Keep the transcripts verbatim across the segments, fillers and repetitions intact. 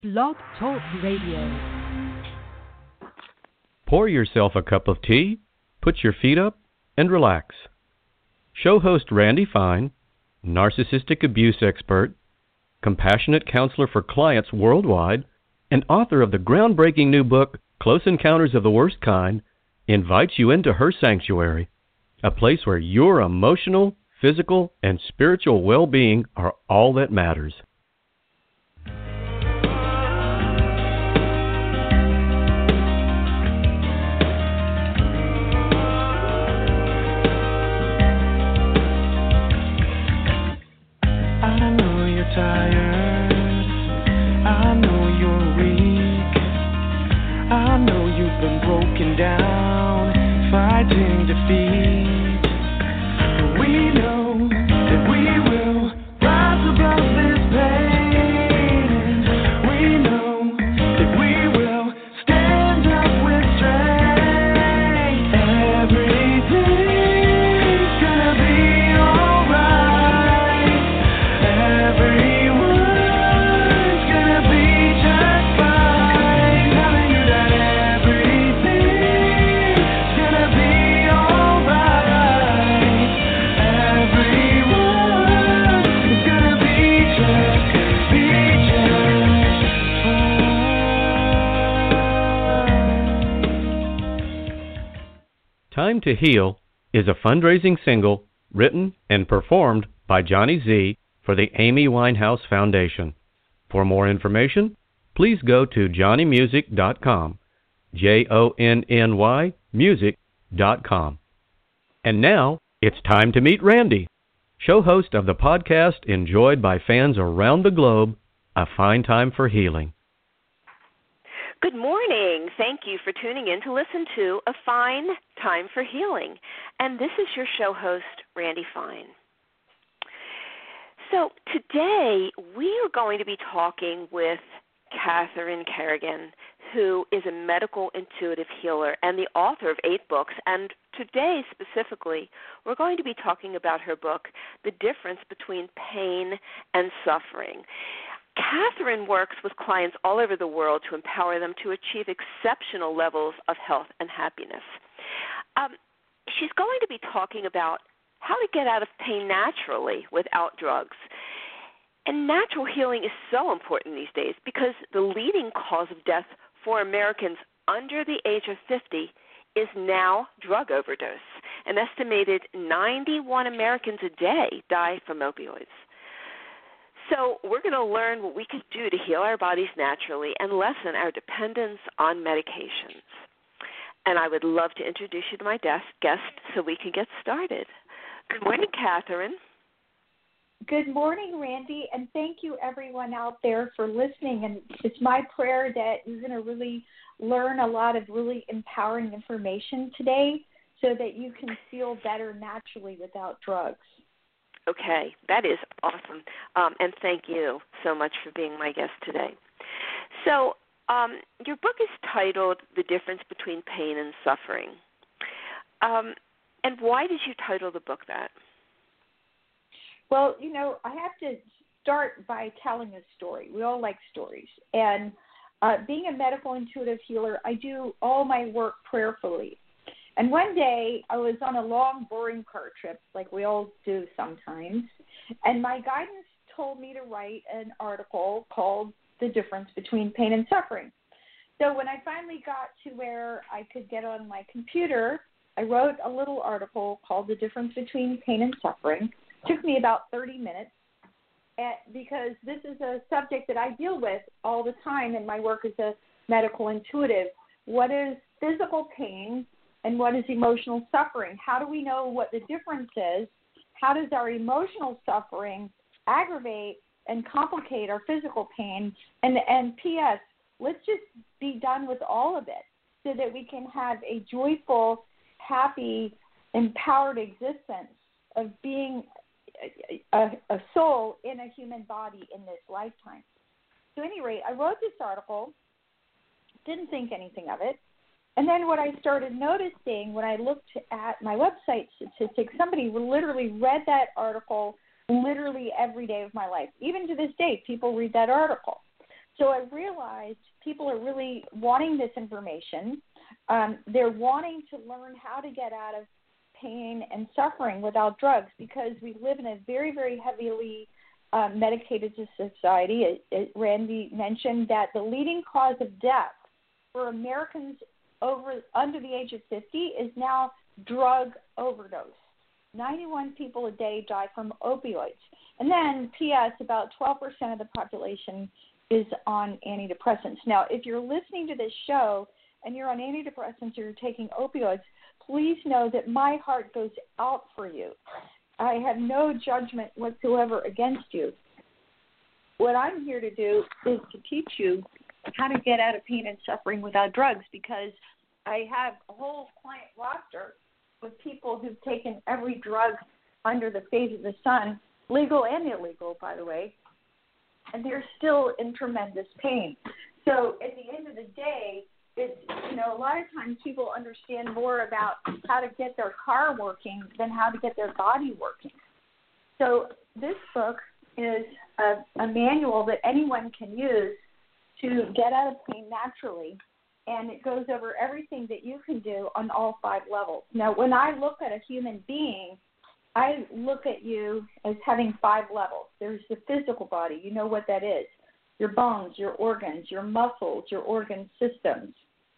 Blog Talk Radio. Pour yourself a cup of tea, put your feet up, and relax. Show host Randy Fine, narcissistic abuse expert, compassionate counselor for clients worldwide, and author of the groundbreaking new book, Close Encounters of the Worst Kind, invites you into her sanctuary, a place where your emotional, physical, and spiritual well-being are all that matters. Tired, I know you're weak, I know you've been broken down, fighting defeat, but we know that we will rise above this pain, we know that we will stand up with strength, everything's gonna be alright, every Time to Heal is a fundraising single written and performed by Johnny Z for the Amy Winehouse Foundation. For more information, please go to johnny music dot com, J O N N Y music dot com. And now, it's time to meet Randy, show host of the podcast enjoyed by fans around the globe, A Fine Time for Healing. Good morning. Thank you for tuning in to listen to A Fine Time for Healing. And this is your show host, Randy Fine. So today we are going to be talking with Catherine Kerrigan, who is a medical intuitive healer and the author of eight books. And today specifically, we're going to be talking about her book, The Difference Between Pain and Suffering. Catherine works with clients all over the world to empower them to achieve exceptional levels of health and happiness. Um, she's going to be talking about how to get out of pain naturally without drugs. And natural healing is so important these days because the leading cause of death for Americans under the age of fifty is now drug overdose. An estimated ninety-one Americans a day die from opioids. So we're going to learn what we can do to heal our bodies naturally and lessen our dependence on medications. And I would love to introduce you to my guest so we can get started. Good morning, Catherine. Good morning, Randy, and thank you everyone out there for listening. And it's my prayer that you're going to really learn a lot of really empowering information today so that you can feel better naturally without drugs. Okay, that is awesome, um, and thank you so much for being my guest today. So um, your book is titled The Difference Between Pain and Suffering. Um, and why did you title the book that? Well, you know, I have to start by telling a story. We all like stories. And uh, being a medical intuitive healer, I do all my work prayerfully. And one day, I was on a long, boring car trip, like we all do sometimes, and my guidance told me to write an article called The Difference Between Pain and Suffering. So when I finally got to where I could get on my computer, I wrote a little article called The Difference Between Pain and Suffering. It took me about thirty minutes because this is a subject that I deal with all the time in my work as a medical intuitive. What is physical pain? And what is emotional suffering? How do we know what the difference is? How does our emotional suffering aggravate and complicate our physical pain? And, and P S, let's just be done with all of it so that we can have a joyful, happy, empowered existence of being a, a soul in a human body in this lifetime. So at any rate, I wrote this article, didn't think anything of it. And then what I started noticing when I looked at my website statistics, somebody literally read that article literally every day of my life. Even to this day, people read that article. so I realized people are really wanting this information. Um, they're wanting to learn how to get out of pain and suffering without drugs, because we live in a very, very heavily uh, medicated society. It, it, Randy mentioned that the leading cause of death for Americans over under the age of fifty is now drug overdose. ninety-one people a day die from opioids. And then, P S, about twelve percent of the population is on antidepressants. Now, if you're listening to this show and you're on antidepressants or you're taking opioids, please know that my heart goes out for you. I have no judgment whatsoever against you. What I'm here to do is to teach you how to get out of pain and suffering without drugs, because I have a whole client roster with people who've taken every drug under the face of the sun, legal and illegal, by the way, and they're still in tremendous pain. So at the end of the day, it's, you know, a lot of times people understand more about how to get their car working than how to get their body working. So this book is a, a manual that anyone can use to get out of pain naturally, and it goes over everything that you can do on all five levels. Now, when I look at a human being, I look at you as having five levels. There's the physical body. You know what that is. Your bones, your organs, your muscles, your organ systems.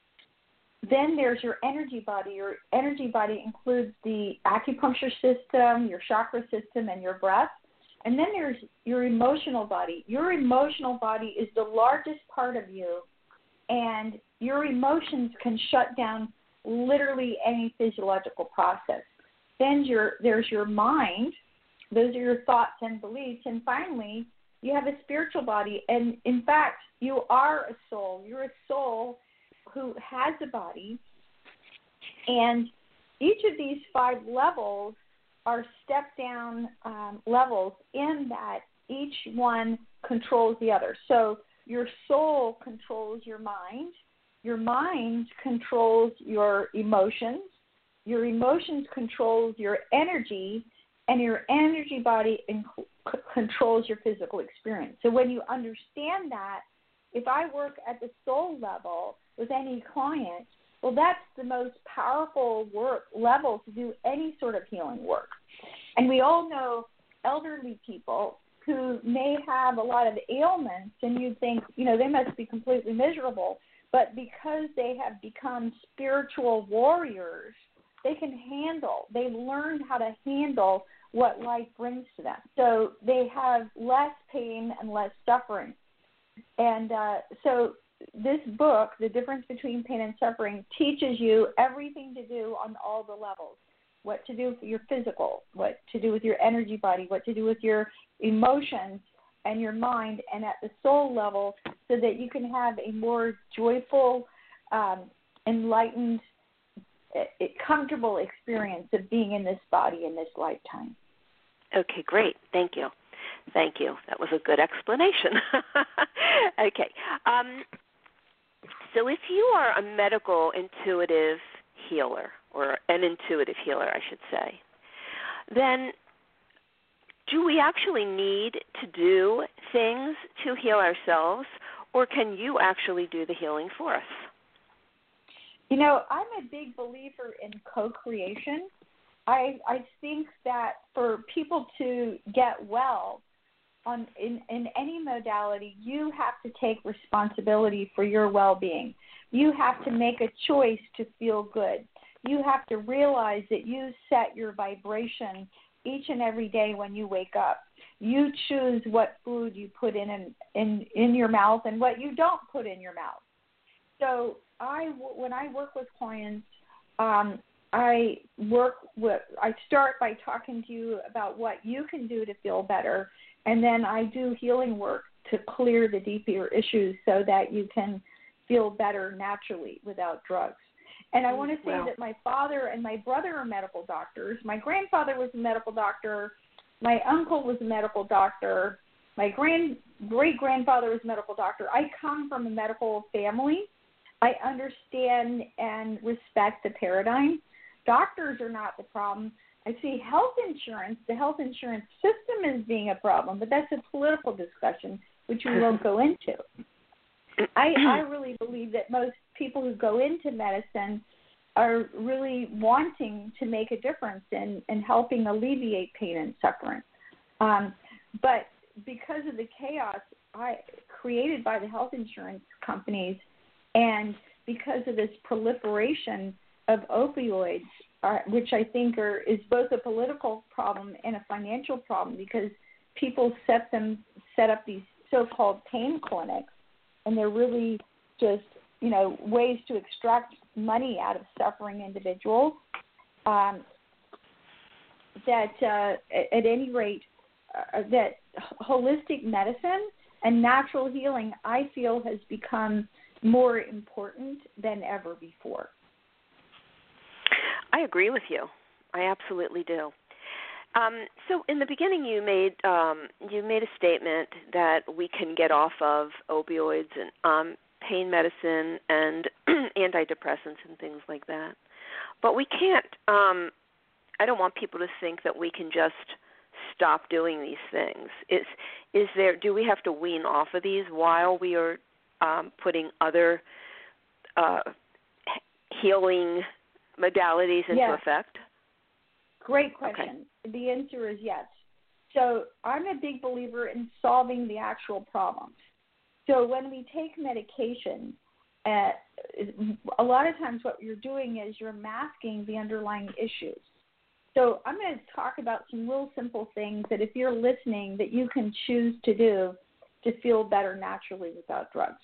Then there's your energy body. Your energy body includes the acupuncture system, your chakra system, and your breath. And then there's your emotional body. Your emotional body is the largest part of you, and your emotions can shut down literally any physiological process. Then your, there's your mind. Those are your thoughts and beliefs. And finally, you have a spiritual body. And, in fact, you are a soul. You're a soul who has a body. And each of these five levels are step-down um, levels in that each one controls the other. So your soul controls your mind. Your mind controls your emotions. Your emotions controls your energy, and your energy body inc- c- controls your physical experience. So when you understand that, if I work at the soul level with any client, well, that's the most powerful work level to do any sort of healing work. And we all know elderly people who may have a lot of ailments, and you think, you know, they must be completely miserable. But because they have become spiritual warriors, they can handle, they've learned how to handle what life brings to them. So they have less pain and less suffering. And uh, so this book, The Difference Between Pain and Suffering, teaches you everything to do on all the levels. What to do for your physical, what to do with your energy body, what to do with your emotions and your mind, and at the soul level, so that you can have a more joyful, um, enlightened, comfortable experience of being in this body in this lifetime. Okay, great. Thank you. Thank you. That was a good explanation. Okay. Um, so if you are a medical intuitive healer, or an intuitive healer, I should say, then do we actually need to do things to heal ourselves, or can you actually do the healing for us? You know, I'm a big believer in co-creation. I I think that for people to get well on in, in any modality, you have to take responsibility for your well-being. You have to make a choice to feel good. You have to realize that you set your vibration each and every day when you wake up. You choose what food you put in in, in, in your mouth and what you don't put in your mouth. So I, when I work with clients, um, I work with, I start by talking to you about what you can do to feel better, and then I do healing work to clear the deeper issues so that you can feel better naturally without drugs. And I want to say wow. that my father and my brother are medical doctors. My grandfather was a medical doctor. My uncle was a medical doctor. My grand great-grandfather was a medical doctor. I come from a medical family. I understand and respect the paradigm. Doctors are not the problem. I see health insurance, the health insurance system as being a problem, but that's a political discussion, which we won't go into. I, I really believe that most people who go into medicine are really wanting to make a difference in, in helping alleviate pain and suffering. Um, but because of the chaos I, created by the health insurance companies, and because of this proliferation of opioids, uh, which I think are is both a political problem and a financial problem, because people set them set up these so-called pain clinics, and they're really just, you know, ways to extract money out of suffering individuals. Um, that uh, at, at any rate, uh, that holistic medicine and natural healing, I feel, has become more important than ever before. I agree with you. I absolutely do. Um, so in the beginning, you made um, you made a statement that we can get off of opioids and um, pain medicine and antidepressants and things like that, but we can't. Um, I don't want people to think that we can just stop doing these things. Is is there? Do we have to wean off of these while we are um, putting other uh, healing modalities into yes. effect? Great question. Okay. The answer is yes. So I'm a big believer in solving the actual problems. So when we take medication, uh, a lot of times what you're doing is you're masking the underlying issues. So I'm going to talk about some real simple things that if you're listening that you can choose to do to feel better naturally without drugs.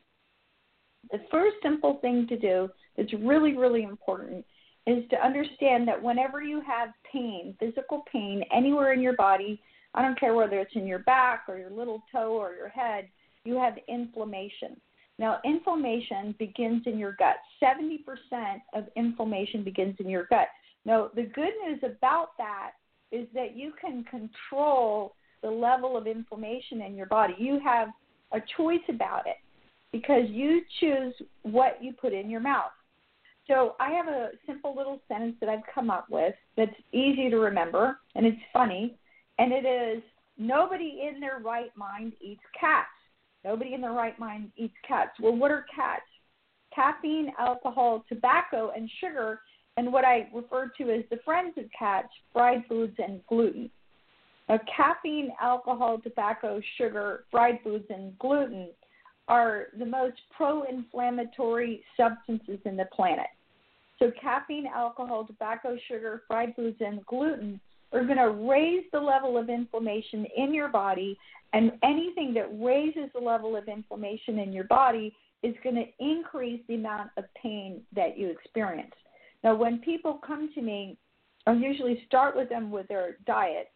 The first simple thing to do that's really, really important is to understand that whenever you have pain, physical pain, anywhere in your body, I don't care whether it's in your back or your little toe or your head, you have inflammation. Now, inflammation begins in your gut. seventy percent of inflammation begins in your gut. Now, the good news about that is that you can control the level of inflammation in your body. You have a choice about it because you choose what you put in your mouth. So I have a simple little sentence that I've come up with that's easy to remember, and it's funny, and it is, nobody in their right mind eats cats. Nobody in their right mind eats cats. Well, what are cats? Caffeine, alcohol, tobacco, and sugar, and what I refer to as the friends of cats, fried foods, and gluten. Now, caffeine, alcohol, tobacco, sugar, fried foods, and gluten are the most pro-inflammatory substances in the planet. So caffeine, alcohol, tobacco, sugar, fried foods, and gluten are going to raise the level of inflammation in your body, and anything that raises the level of inflammation in your body is going to increase the amount of pain that you experience. Now, when people come to me, I usually start with them with their diet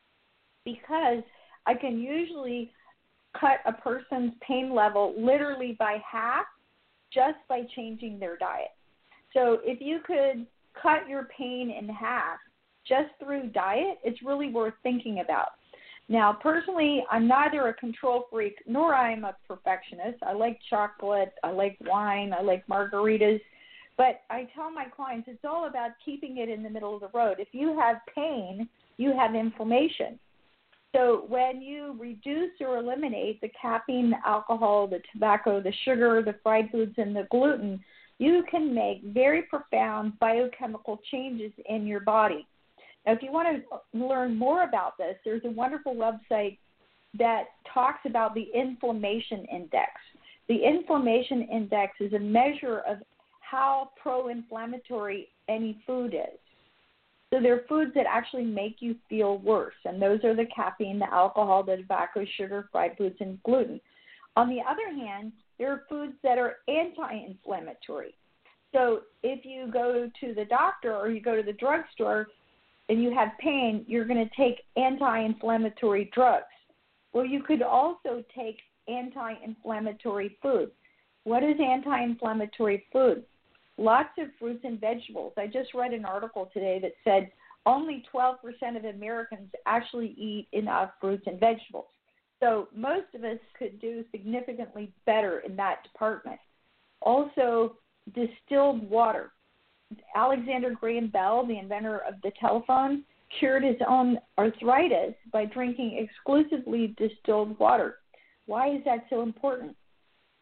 because I can usually cut a person's pain level literally by half just by changing their diet. So if you could cut your pain in half just through diet, it's really worth thinking about. Now, personally, I'm neither a control freak nor I'm a perfectionist. I like chocolate, I like wine, I like margaritas. But I tell my clients it's all about keeping it in the middle of the road. If you have pain, you have inflammation. So when you reduce or eliminate the caffeine, the alcohol, the tobacco, the sugar, the fried foods, and the gluten, you can make very profound biochemical changes in your body. Now, if you want to learn more about this, there's a wonderful website that talks about the inflammation index. The inflammation index is a measure of how pro-inflammatory any food is. So there are foods that actually make you feel worse, and those are the caffeine, the alcohol, the tobacco, sugar, fried foods, and gluten. On the other hand, there are foods that are anti-inflammatory. So if you go to the doctor or you go to the drugstore and you have pain, you're going to take anti-inflammatory drugs. Well, you could also take anti-inflammatory food. What is anti-inflammatory food? Lots of fruits and vegetables. I just read an article today that said only twelve percent of Americans actually eat enough fruits and vegetables. So most of us could do significantly better in that department. Also, distilled water. Alexander Graham Bell, the inventor of the telephone, cured his own arthritis by drinking exclusively distilled water. Why is that so important?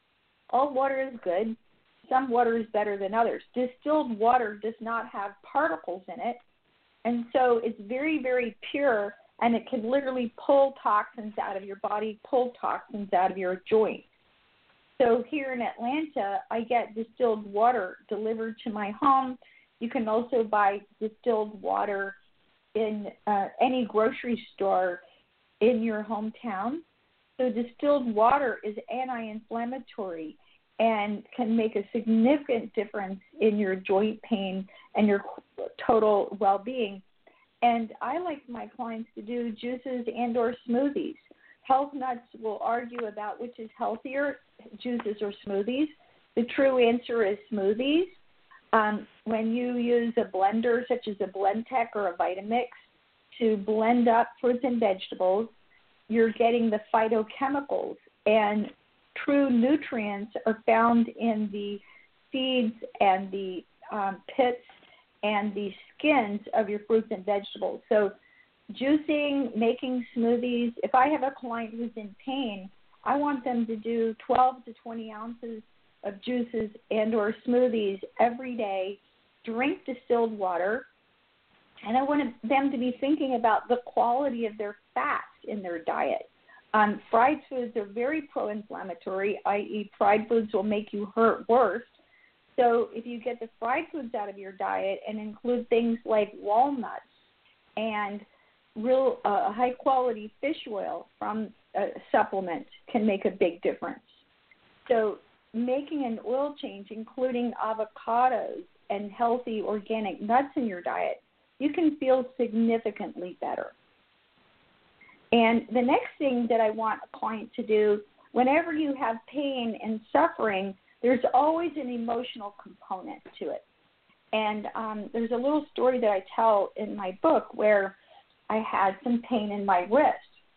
all water is good. Some water is better than others. Distilled water does not have particles in it, and so it's very, very pure, and it can literally pull toxins out of your body, pull toxins out of your joints. So here in Atlanta, I get distilled water delivered to my home. You can also buy distilled water in uh, any grocery store in your hometown. So distilled water is anti-inflammatory and can make a significant difference in your joint pain and your total well-being. And I like my clients to do juices and or smoothies. Health nuts will argue about which is healthier, juices or smoothies. The true answer is smoothies. Um, when you use a blender such as a Blendtec or a Vitamix to blend up fruits and vegetables, you're getting the phytochemicals, and true nutrients are found in the seeds and the um, pits and the skins of your fruits and vegetables. So juicing, making smoothies, if I have a client who's in pain, I want them to do twelve to twenty ounces of juices and or smoothies every day, drink distilled water, and I want them to be thinking about the quality of their fats in their diet. Um, fried foods are very pro-inflammatory, that is fried foods will make you hurt worse. So if you get the fried foods out of your diet and include things like walnuts and real uh, high-quality fish oil from a supplement can make a big difference. So making an oil change, including avocados and healthy organic nuts in your diet, you can feel significantly better. And the next thing that I want a client to do, whenever you have pain and suffering, there's always an emotional component to it. And um, there's a little story that I tell in my book where I had some pain in my wrist.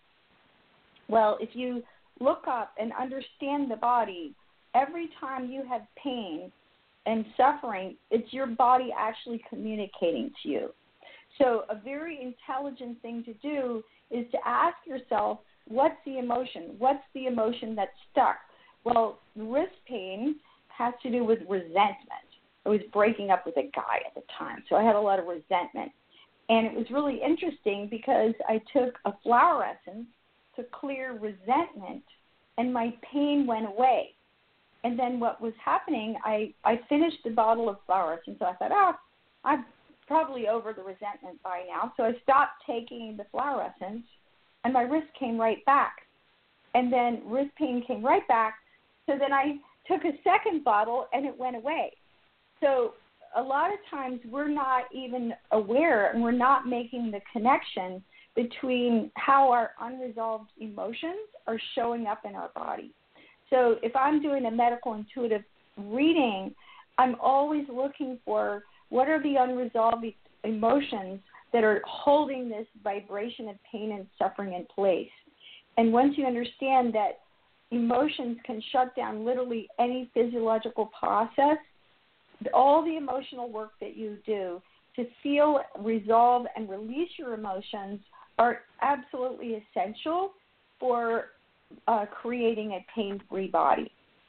Well, if you look up and understand the body, every time you have pain and suffering, it's your body actually communicating to you. So a very intelligent thing to do is to ask yourself, what's the emotion? What's the emotion that's stuck? Well, wrist pain has to do with resentment. I was breaking up with a guy at the time, so I had a lot of resentment. And it was really interesting because I took a flower essence to clear resentment, and my pain went away. And then what was happening, I, I finished the bottle of flower essence, so I thought, oh, I'm probably over the resentment by now. So I stopped taking the flower essence, and my wrist came right back. And then wrist pain came right back. So then I took a second bottle, and it went away. So a lot of times we're not even aware, and we're not making the connection between how our unresolved emotions are showing up in our body. So if I'm doing a medical intuitive reading, I'm always looking for what are the unresolved emotions that are holding this vibration of pain and suffering in place. And once you understand that emotions can shut down literally any physiological process, all the emotional work that you do to feel, resolve, and release your emotions are absolutely essential for uh, creating a pain-free body.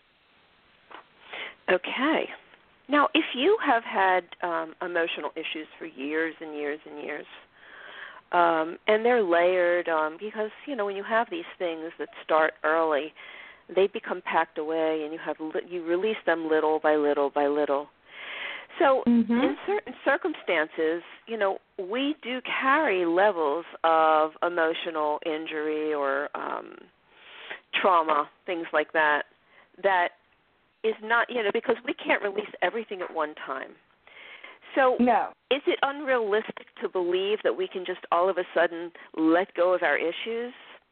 Okay. Now, if you have had um, emotional issues for years and years and years, um, and they're layered um, because, you know, when you have these things that start early, they become packed away, and you have li- you release them little by little by little. So mm-hmm. in certain circumstances, you know, we do carry levels of emotional injury or um, trauma, things like that, that is not, you know, because we can't release everything at one time. So no. Is it unrealistic to believe that we can just all of a sudden let go of our issues?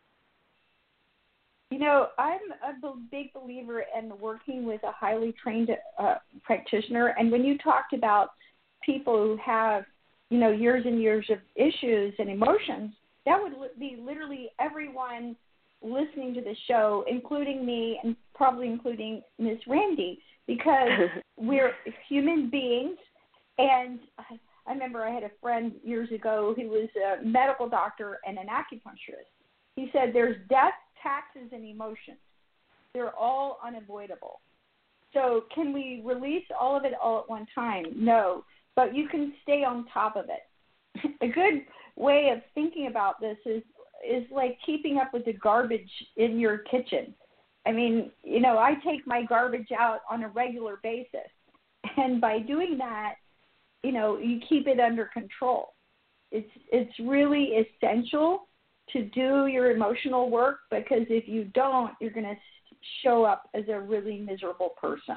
You know, I'm a big believer in working with a highly trained uh, practitioner. And when you talked about people who have, you know, years and years of issues and emotions, that would be literally everyone listening to the show, including me and probably including Miss Randy, because we're human beings. And I remember I had a friend years ago who was a medical doctor and an acupuncturist. He said there's death, taxes, and emotions. They're all unavoidable. So can we release all of it all at one time? No, but you can stay on top of it. A good way of thinking about this is is like keeping up with the garbage in your kitchen. I mean, you know, I take my garbage out on a regular basis. And by doing that, you know, you keep it under control. It's it's really essential to do your emotional work, because if you don't, you're going to show up as a really miserable person.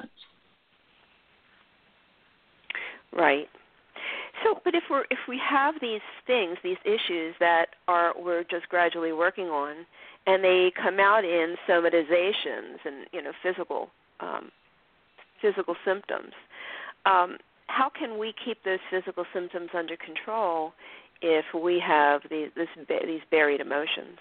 Right. So, but if we're if we have these things, these issues that are we're just gradually working on, and they come out in somatizations and you know physical um, physical symptoms, um, how can we keep those physical symptoms under control if we have these this, these buried emotions?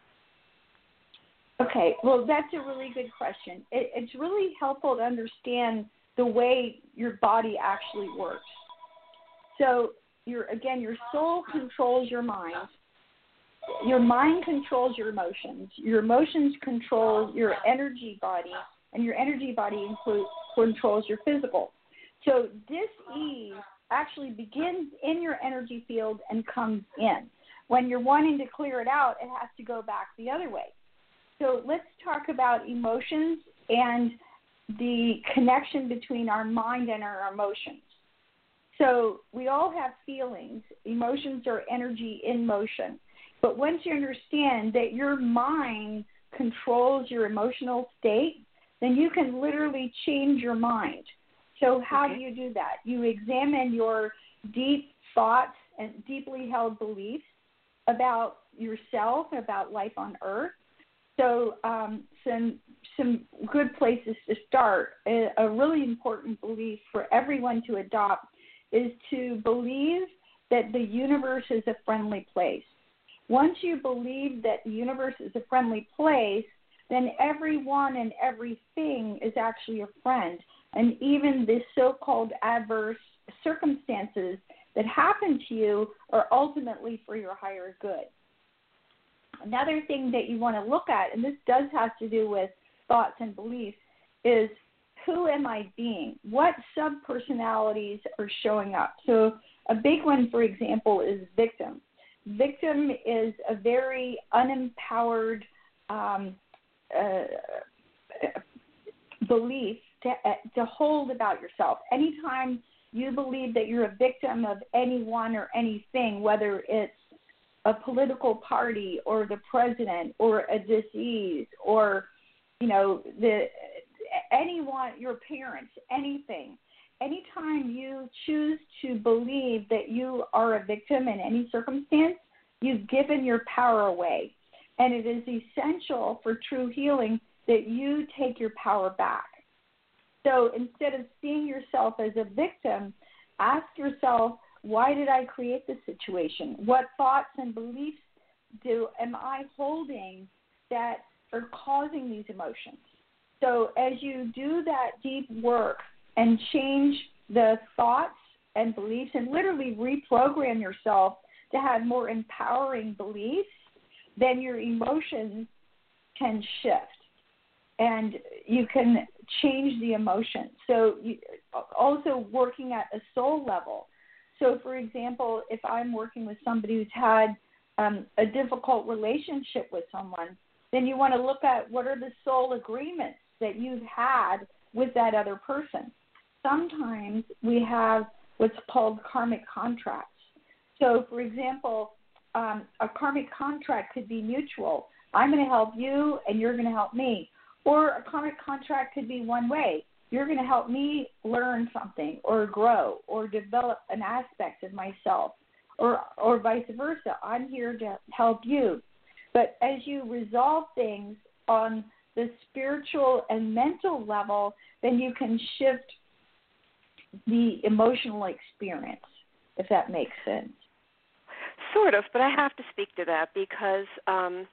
Okay, well, that's a really good question. It, it's really helpful to understand the way your body actually works. So, your again, your soul controls your mind. Your mind controls your emotions. Your emotions control your energy body, and your energy body includes, controls your physical. So, dis-ease actually begins in your energy field and comes in. When you're wanting to clear it out, it has to go back the other way. So, let's talk about emotions and the connection between our mind and our emotions. So we all have feelings. Emotions are energy in motion. But once you understand that your mind controls your emotional state, then you can literally change your mind. So how okay. do you do that? You examine your deep thoughts and deeply held beliefs about yourself, about life on earth. So um, some some good places to start. A, a really important belief for everyone to adopt is to believe that the universe is a friendly place. Once you believe that the universe is a friendly place, then everyone and everything is actually a friend. And even the so-called adverse circumstances that happen to you are ultimately for your higher good. Another thing that you want to look at, and this does have to do with thoughts and beliefs, is who am I being? What sub-personalities are showing up? So a big one, for example, is victim. Victim is a very unempowered um, uh, belief to, uh, to hold about yourself. Anytime you believe that you're a victim of anyone or anything, whether it's a political party or the president or a disease or, you know, the anyone, your parents, anything, anytime you choose to believe that you are a victim in any circumstance, you've given your power away. And it is essential for true healing that you take your power back. So instead of seeing yourself as a victim, ask yourself, why did I create this situation? What thoughts and beliefs do am I holding that are causing these emotions? So as you do that deep work and change the thoughts and beliefs and literally reprogram yourself to have more empowering beliefs, then your emotions can shift and you can change the emotion. So you, also working at a soul level. So, for example, if I'm working with somebody who's had um, a difficult relationship with someone, then you want to look at what are the soul agreements that you've had with that other person. Sometimes we have what's called karmic contracts. So, for example, um, a karmic contract could be mutual. I'm going to help you and you're going to help me. Or a karmic contract could be one way. You're going to help me learn something or grow or develop an aspect of myself, or or vice versa. I'm here to help you. But as you resolve things on the spiritual and mental level, then you can shift the emotional experience, if that makes sense. Sort of, but I have to speak to that because um,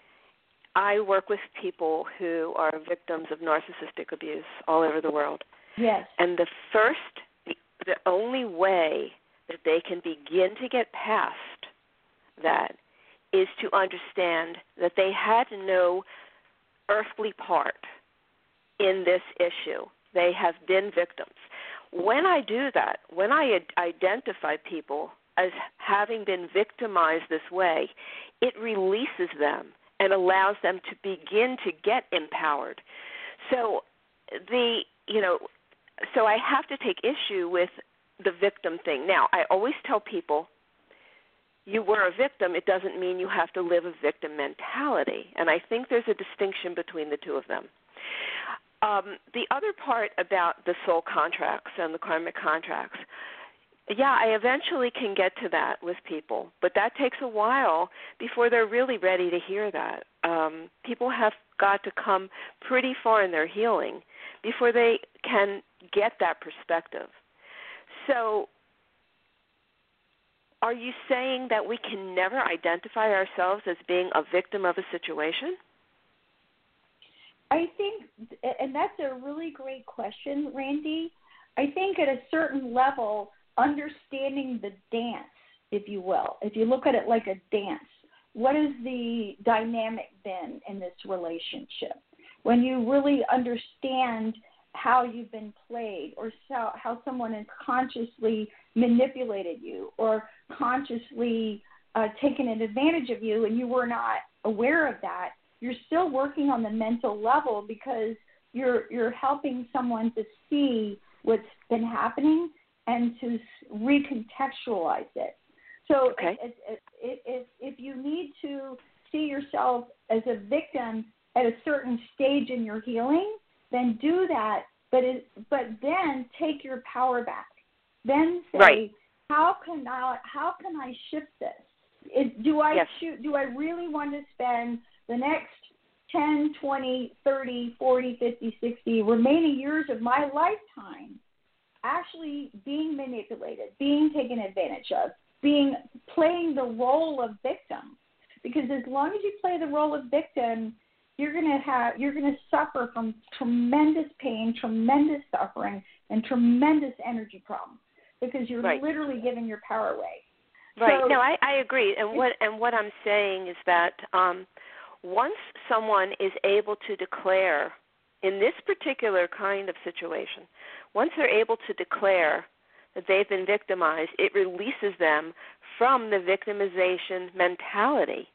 I work with people who are victims of narcissistic abuse all over the world. Yes. And the first, the, the only way that they can begin to get past that is to understand that they had no earthly part in this issue. they have been victims. When I do that, when I identify people as having been victimized this way, it releases them and allows them to begin to get empowered. So the, you know, so I have to take issue with the victim thing. Now, I always tell people, you were a victim, it doesn't mean you have to live a victim mentality. And I think there's a distinction between the two of them. Um, the other part about the soul contracts and the karmic contracts, yeah, I eventually can get to that with people, but that takes a while before they're really ready to hear that. Um, people have got to come pretty far in their healing before they can get that perspective. So are you saying that we can never identify ourselves as being a victim of a situation? I think, and that's a really great question, Randy. I think at a certain level, understanding the dance, if you will, if you look at it like a dance, what has the dynamic been in this relationship? When you really understand how you've been played, or so, how someone has consciously manipulated you or consciously uh, taken an advantage of you and you were not aware of that, you're still working on the mental level because you're you're helping someone to see what's been happening and to recontextualize it. So okay. if, if, if, if you need to see yourself as a victim at a certain stage in your healing, then do that, but it, but then take your power back. Then say, right. how can I how can I shift this? It, do I yes. shoot, do I really want to spend the next ten, twenty, thirty, forty, fifty, sixty remaining years of my lifetime actually being manipulated, being taken advantage of, being playing the role of victim? Because as long as you play the role of victim, you're going to have you're going to suffer from tremendous pain, tremendous suffering, and tremendous energy problems because you're right. literally giving your power away. Right. So, no, I, I agree. And what and what I'm saying is that um, once someone is able to declare, in this particular kind of situation, once they're able to declare that they've been victimized, it releases them from the victimization mentality.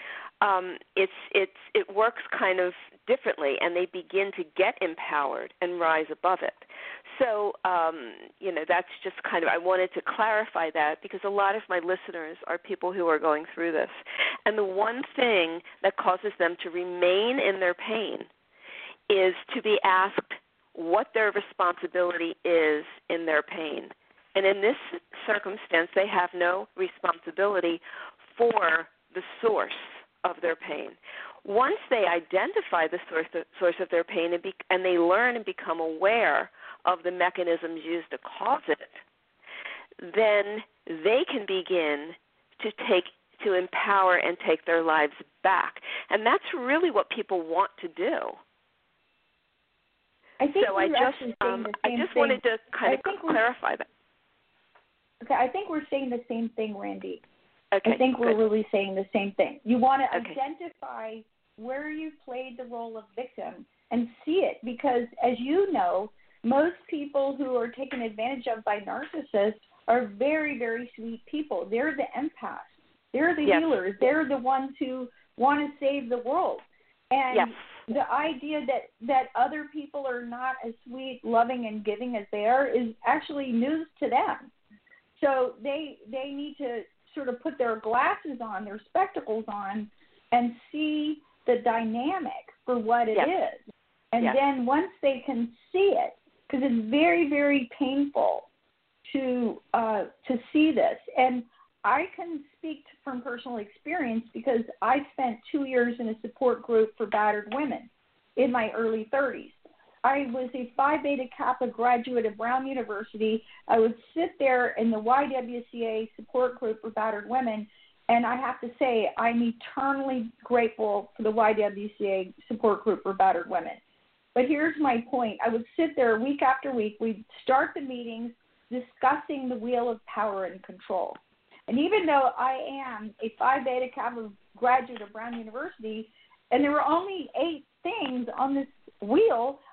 Um, it's it's it works kind of differently, and they begin to get empowered and rise above it. So, um, you know, that's just kind of, I wanted to clarify that because a lot of my listeners are people who are going through this. And the one thing that causes them to remain in their pain is to be asked what their responsibility is in their pain. And in this circumstance, they have no responsibility for the source of their pain. Once they identify the source of, source of their pain and, be, and they learn and become aware of the mechanisms used to cause it, then they can begin to take to empower and take their lives back. And that's really what people want to do. I think so we're I just saying um, the I same just thing. wanted to kind I of clarify that. Okay, I think we're saying the same thing, Randy. Okay, I think we're good. really saying the same thing. You want to Okay. identify where you played the role of victim and see it because, as you know, most people who are taken advantage of by narcissists are very, very sweet people. They're the empaths. They're the Yes. healers. They're the ones who want to save the world. And Yes. the idea that, that other people are not as sweet, loving, and giving as they are is actually news to them. So they they need to sort of put their glasses on, their spectacles on, and see the dynamic for what it Yes. is. And Yes. then once they can see it, because it's very, very painful to uh, to see this. And I can speak from personal experience because I spent two years in a support group for battered women in my early thirties. I was a Phi Beta Kappa graduate of Brown University. I would sit there in the Y W C A support group for battered women, and I have to say I'm eternally grateful for the Y W C A support group for battered women. But here's my point. I would sit there week after week. We'd start the meetings discussing the wheel of power and control. And even though I am a Phi Beta Kappa graduate of Brown University, and there were only eight things on this wheel,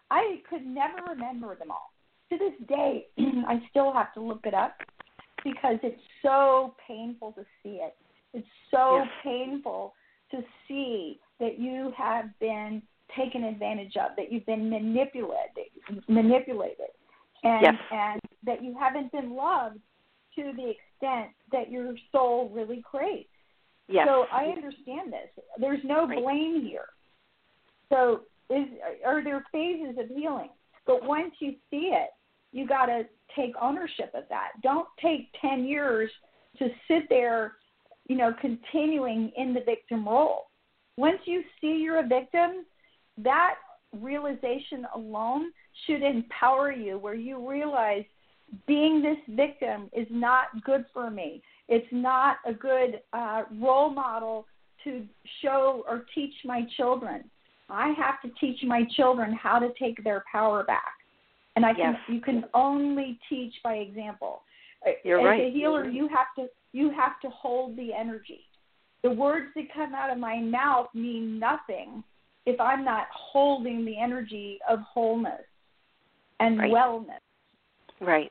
I could never remember them all. To this day, I still have to look it up because it's so painful to see it. It's so yes. painful to see that you have been taken advantage of, that you've been manipulated, manipulated, and yes. and that you haven't been loved to the extent that your soul really craves. Yes. So I understand this. There's no right. blame here. So is are there phases of healing? But once you see it, you got to take ownership of that. Don't take ten years to sit there, you know, continuing in the victim role. Once you see you're a victim, that realization alone should empower you, where you realize being this victim is not good for me. It's not a good uh, role model to show or teach my children. I have to teach my children how to take their power back. And I can, yes. you can only teach by example. You're As right. a healer, you have to you have to hold the energy. The words that come out of my mouth mean nothing if I'm not holding the energy of wholeness and right. wellness. Right.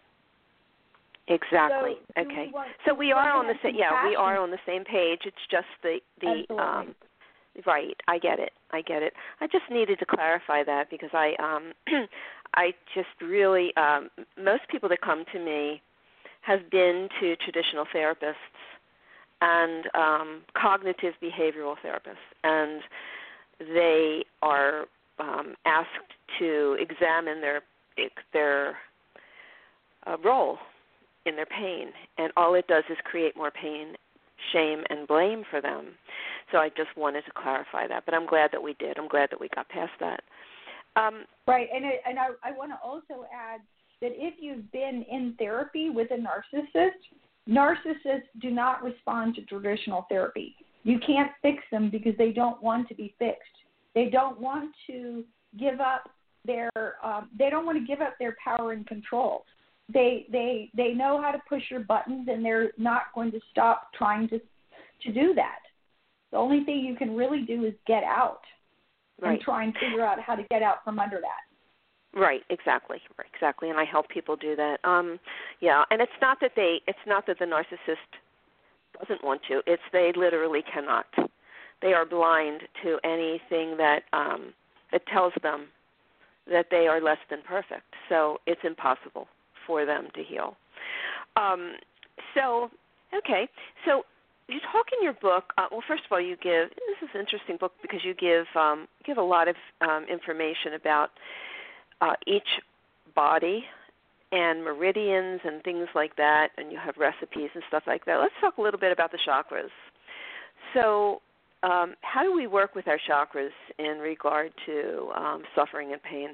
Exactly. So okay. We want, so we are on the same. Yeah, we are compassion. on the same page. It's just the the Absolutely. um. Right. I get it. I get it. I just needed to clarify that because I um I just really um most people that come to me have been to traditional therapists and um, cognitive behavioral therapists, and they are um, asked to examine their their uh, role in their pain, and all it does is create more pain, shame, and blame for them. So I just wanted to clarify that, but I'm glad that we did. I'm glad that we got past that. Um, right, and it, and I, I want to also add that if you've been in therapy with a narcissist, narcissists do not respond to traditional therapy. You can't fix them because they don't want to be fixed. They don't want to give up their um, they don't want to give up their power and control. They they they know how to push your buttons, and they're not going to stop trying to to do that. The only thing you can really do is get out right. and try and figure out how to get out from under that. Right, exactly, right, exactly, and I help people do that. Um, yeah, and it's not that they, it's not that the narcissist doesn't want to. It's they literally cannot. They are blind to anything that um, that tells them that they are less than perfect. So it's impossible for them to heal. Um, so, okay, so you talk in your book. Uh, well, first of all, you give this is an interesting book because you give um, give a lot of um, information about uh, each body and meridians and things like that, and you have recipes and stuff like that. Let's talk a little bit about the chakras. So, um, how do we work with our chakras in regard to um, suffering and pain?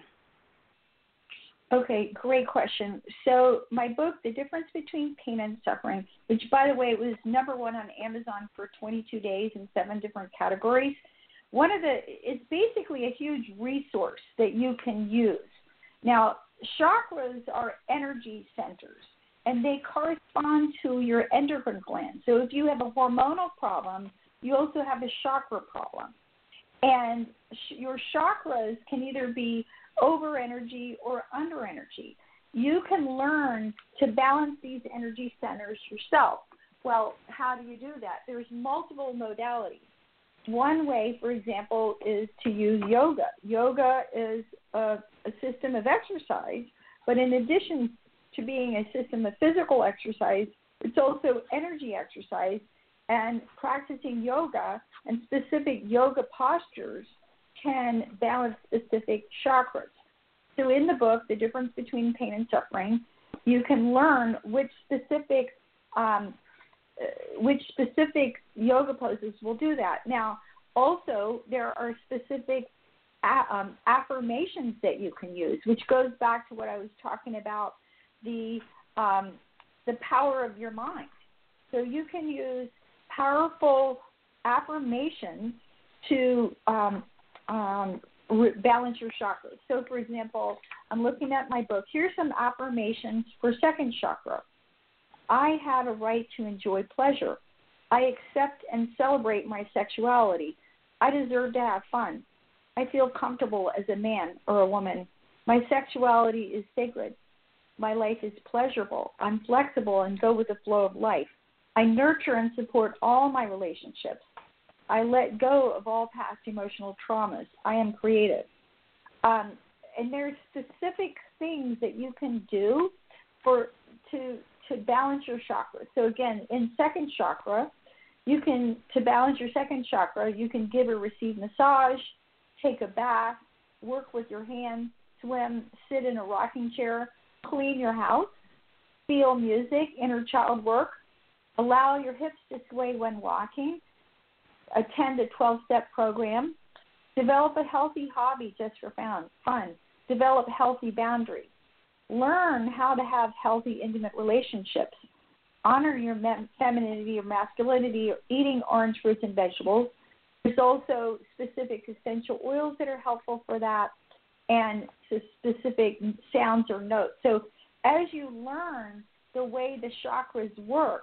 Okay, great question. So my book, The Difference Between Pain and Suffering, which, by the way, was number one on Amazon for twenty-two days in seven different categories. One of the, it's basically a huge resource that you can use. Now, chakras are energy centers, and they correspond to your endocrine gland. So if you have a hormonal problem, you also have a chakra problem. And sh- your chakras can either be over energy or under energy. You can learn to balance these energy centers yourself. Well, how do you do that? There's multiple modalities. One way, for example, is to use yoga. Yoga is a, a system of exercise, but in addition to being a system of physical exercise, it's also energy exercise, and practicing yoga and specific yoga postures can balance specific chakras. So in the book, The Difference Between Pain and Suffering, you can learn which specific um, uh, which specific yoga poses will do that. Now, also, there are specific a- um, affirmations that you can use, which goes back to what I was talking about, the um, the power of your mind. So you can use powerful affirmations to um, um, re- balance your chakras. So, for example, I'm looking at my book. Here's some affirmations for second chakra. I have a right to enjoy pleasure. I accept and celebrate my sexuality. I deserve to have fun. I feel comfortable as a man or a woman. My sexuality is sacred. My life is pleasurable. I'm flexible and go with the flow of life. I nurture and support all my relationships. I let go of all past emotional traumas. I am creative. Um, and there's specific things that you can do for to to balance your chakras. So again, in second chakra, you can to balance your second chakra, you can give or receive massage, take a bath, work with your hands, swim, sit in a rocking chair, clean your house, feel music, inner child work, allow your hips to sway when walking, attend a twelve-step program, develop a healthy hobby just for fun, develop healthy boundaries, learn how to have healthy, intimate relationships, honor your femininity or masculinity, or eating orange fruits and vegetables. There's also specific essential oils that are helpful for that, and specific sounds or notes. So as you learn the way the chakras work,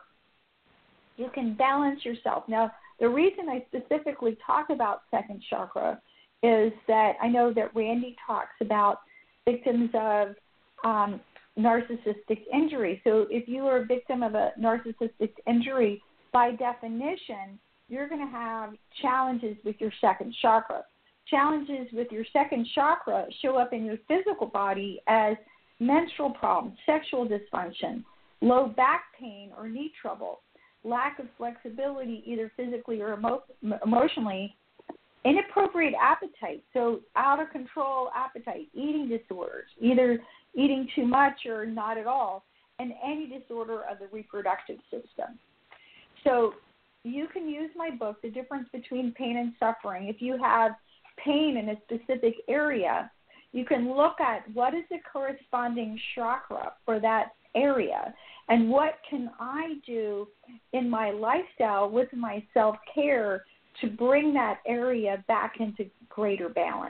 you can balance yourself. Now, the reason I specifically talk about second chakra is that I know that Randy talks about victims of um, narcissistic injury. So if you are a victim of a narcissistic injury, by definition, you're going to have challenges with your second chakra. Challenges with your second chakra show up in your physical body as menstrual problems, sexual dysfunction, low back pain or knee trouble, lack of flexibility either physically or emo- emotionally, inappropriate appetite, so out of control appetite, eating disorders, either eating too much or not at all, and any disorder of the reproductive system. So you can use my book, The Difference Between Pain and Suffering. If you have pain in a specific area, you can look at what is the corresponding chakra for that area and what can I do in my lifestyle with my self-care to bring that area back into greater balance.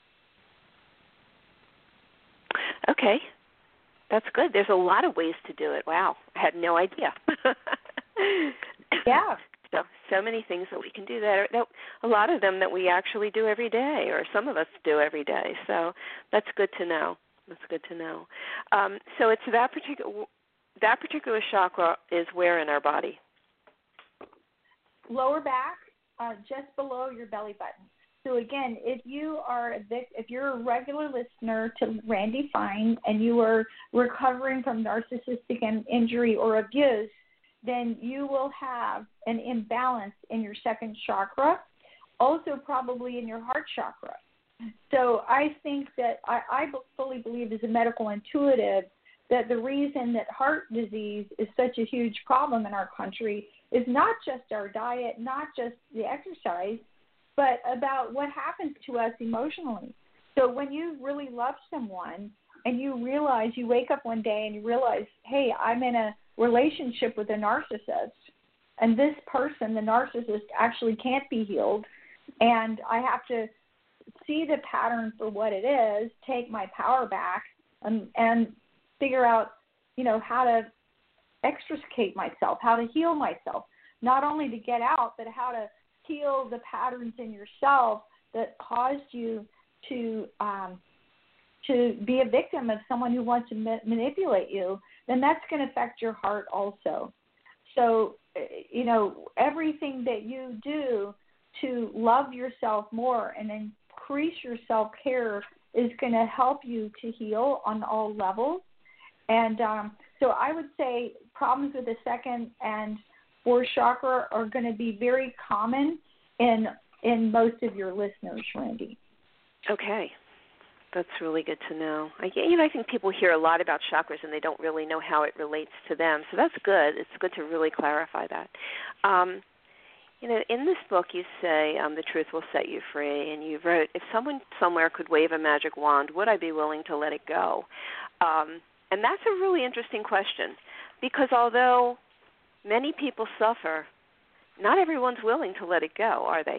Okay. That's good. There's a lot of ways to do it. Wow. I had no idea. Yeah. So, so many things that we can do that, are, that a lot of them that we actually do every day, or some of us do every day. So that's good to know. That's good to know. Um, so it's that particular that particular chakra is where in our body? Lower back, uh, just below your belly button. So again, if you are a vic- if you're a regular listener to Randy Fine and you are recovering from narcissistic injury or abuse, then you will have an imbalance in your second chakra, also probably in your heart chakra. So I think that I, I fully believe as a medical intuitive that the reason that heart disease is such a huge problem in our country is not just our diet, not just the exercise, but about what happens to us emotionally. So when you really love someone and you realize, you wake up one day and you realize, hey, I'm in a relationship with a narcissist, and this person, the narcissist, actually can't be healed, and I have to see the pattern for what it is, take my power back, and, and figure out, you know, how to extricate myself, how to heal myself, not only to get out, but how to heal the patterns in yourself that caused you to um, to be a victim of someone who wants to ma- manipulate you, then that's going to affect your heart also. So, you know, everything that you do to love yourself more and increase your self-care is going to help you to heal on all levels. And um, so I would say problems with the second and fourth chakra are going to be very common in in most of your listeners, Randy. Okay. That's really good to know. I, you know, I think people hear a lot about chakras and they don't really know how it relates to them. So that's good. It's good to really clarify that. Um, you know, in this book you say um, the truth will set you free, and you wrote, if someone somewhere could wave a magic wand, would I be willing to let it go? Um, and that's a really interesting question, because although many people suffer, not everyone's willing to let it go, are they?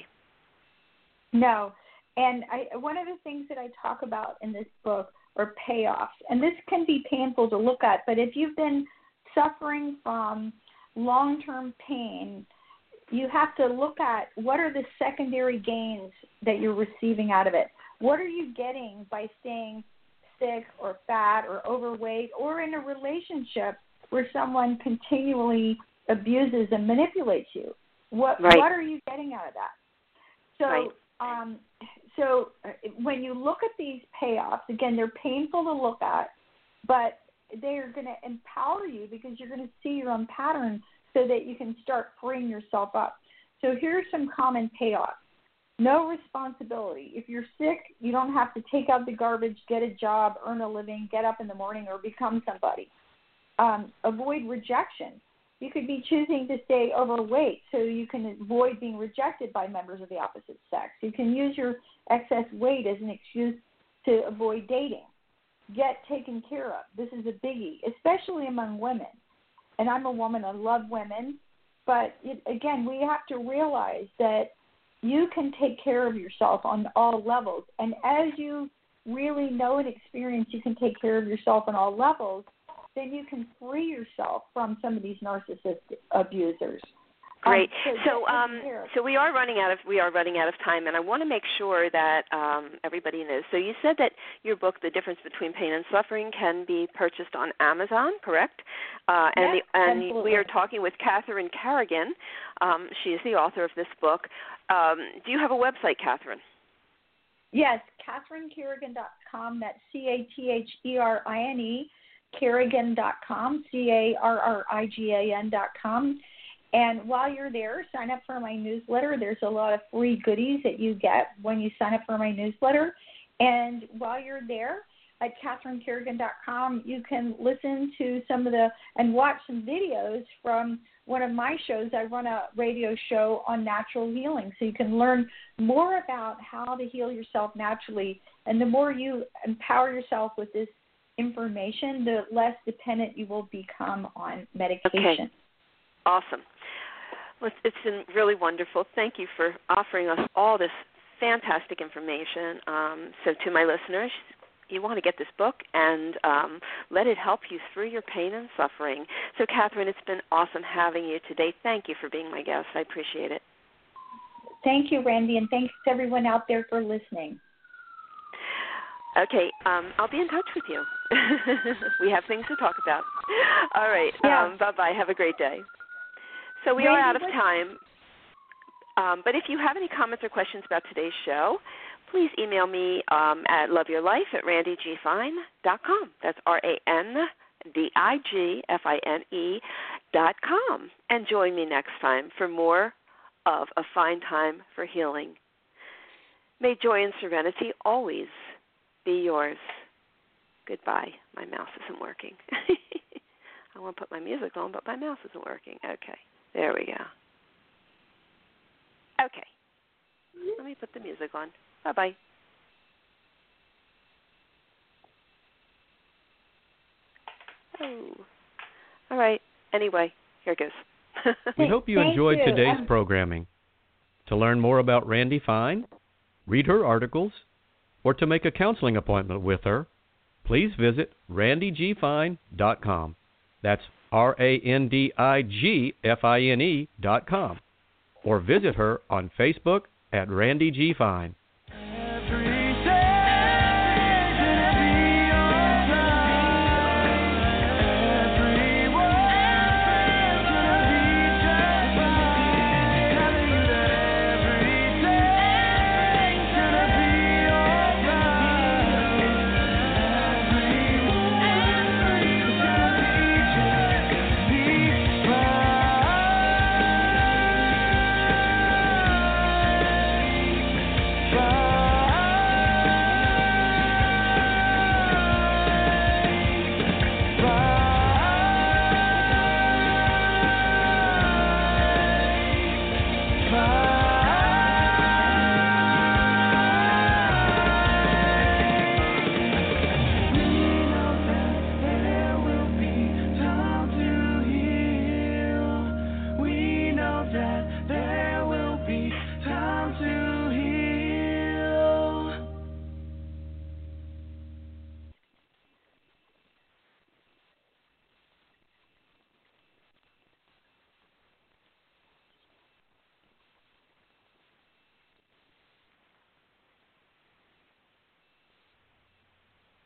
No. And I, one of the things that I talk about in this book are payoffs. And this can be painful to look at, but if you've been suffering from long-term pain, you have to look at what are the secondary gains that you're receiving out of it. What are you getting by staying sick or fat or overweight or in a relationship where someone continually abuses and manipulates you. What right. what are you getting out of that? So right. um, so when you look at these payoffs, again, they're painful to look at, but they are going to empower you because you're going to see your own patterns so that you can start freeing yourself up. So here are some common payoffs. No responsibility. If you're sick, you don't have to take out the garbage, get a job, earn a living, get up in the morning, or become somebody. Um, avoid rejection. You could be choosing to stay overweight so you can avoid being rejected by members of the opposite sex. You can use your excess weight as an excuse to avoid dating. Get taken care of. This is a biggie, especially among women. And I'm a woman. I love women. But, it, again, we have to realize that you can take care of yourself on all levels. And as you really know and experience you can take care of yourself on all levels, then you can free yourself from some of these narcissistic abusers. Great. Um, so so, um, so we are running out of we are running out of time, and I want to make sure that um, everybody knows. So you said that your book, The Difference Between Pain and Suffering, can be purchased on Amazon, correct? Uh, and yes, the, and absolutely. we are talking with Catherine Kerrigan. Um, she is the author of this book. Um, do you have a website, Catherine? Yes, Catherine Kerrigan dot com. That's C A T H E R I N E, Kerrigan dot com, C A R R I G A N dot com. And while you're there, sign up for my newsletter. There's a lot of free goodies that you get when you sign up for my newsletter. And while you're there at Catherine Kerrigan dot com, you can listen to some of the and watch some videos from one of my shows. I run a radio show on natural healing, so you can learn more about how to heal yourself naturally. And the more you empower yourself with this information, the less dependent you will become on medication. Okay. Awesome. Well, it's been really wonderful. Thank you for offering us all this fantastic information. Um, so to my listeners, you want to get this book and um, let it help you through your pain and suffering. So, Catherine, it's been awesome having you today. Thank you for being my guest. I appreciate it. Thank you, Randy, and thanks to everyone out there for listening. Okay, um, I'll be in touch with you. We have things to talk about. All right, Yeah. um, bye-bye. Have a great day. So we Randy, are out of what- time. Um, but if you have any comments or questions about today's show, please email me um, at loveyourlife at randy g fine dot com. That's R A N D I G F I N E dot com. And join me next time for more of A Fine Time for Healing. May joy and serenity always be yours. Goodbye. My mouse isn't working. I want to put my music on, but my mouse isn't working. Okay. There we go. Okay. Let me put the music on. Bye-bye. Oh. All right. Anyway, here it goes. We hope you Thank enjoyed you. today's Um, programming. To learn more about Randy Fine, read her articles, or to make a counseling appointment with her, please visit randy g fine dot com. That's R A N D I G F I N E dot com. Or visit her on Facebook at Randy G. Fine.